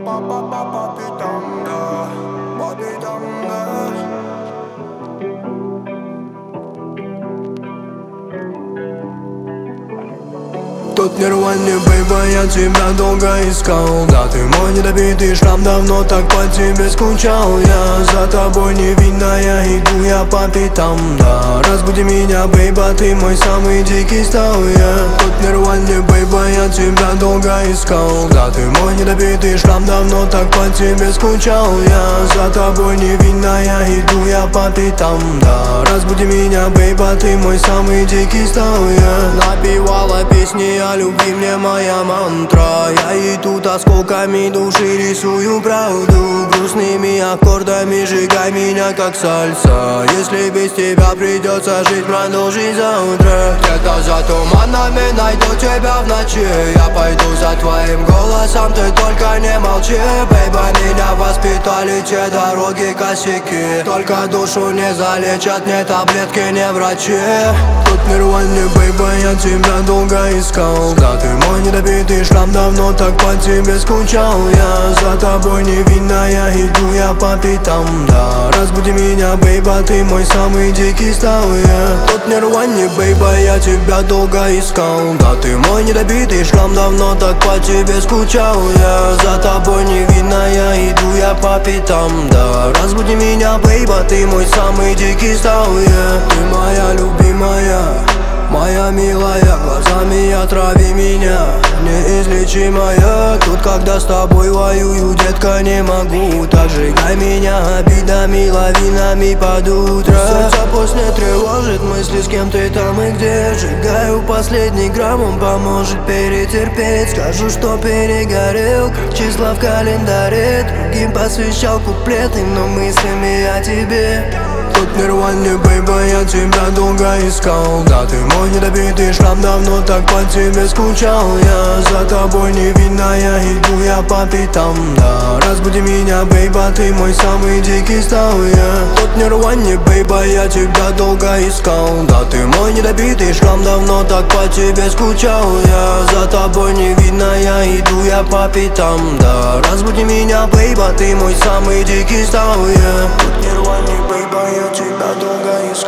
По пятам, да, по пятам, да. Тут нервальный, бейба, я тебя долго искал. Да, ты мой недобитый шрам, давно так по тебе скучал. Я за тобой невинная, иду я по пятам, да. Разбуди меня, бейба, ты мой самый дикий стал. Я тут нервальный, бейба, я тебя долго искал. Да, ты мой недобитый шрам, давно так по тебе скучал. Я за тобой невинная, иду я по пятам, да. Разбуди меня, бейба, ты мой самый дикий стал. Я напевала песни о любви, мне моя мантра. Я иду осколками души, рисую правду. Грустными аккордами сжигай меня как сальса. Если без тебя придется жить, продолжи завтра. Где-то за туманами найду тебя в ночи. Я пойду за твоим голосом, ты только не молчи. Бейба, меня воспитали те дороги косяки. Только душу не залечат, не таблетки, не врачи. Тут нервальный, бейба, я тебя долго искал. Да, ты мой недобитый шрам, давно так по тебе скучал. Я за тобой невинная, иду я по пятам, да. Разбуди меня, бейба, ты мой самый дикий стал. Я тут нервальный, бейба, я тебя долго искал. Да, ты мой недобитый шрам, давно так по тебе скучал. Я за тобой невинная, иду я по пятам, да. Разбуди меня, бейба, ты мой самый дикий стал. Я ты моя любимая, моя милая, глазами отрави меня, неизлечимая. Тут когда с тобой воюю, детка, не могу. Так сжигай меня обидами, лавинами под утро. Сердце после тревожит мысли, с кем ты там и где. Сжигаю последний грамм, он поможет перетерпеть. Скажу, что перегорел, как числа в календаре. Другим посвящал куплеты, но мыслями о тебе. Тут нервальный, бейба, я тебя долго искал. Да, ты мой недобитый шрам, давно так по тебе скучал. Я за тобой невинная, иду я по пятам, да. Разбуди меня, бейба, ты мой самый дикий стал. Я тут нервальный, бейба, я тебя долго искал. Да, ты мой недобитый шрам, давно так по тебе скучал. Я за тобой невинная, иду я по пятам, да. Разбуди меня, бейба, ты мой самый дикий стал. Я тут нервальный, бейба, я тебя долго искал.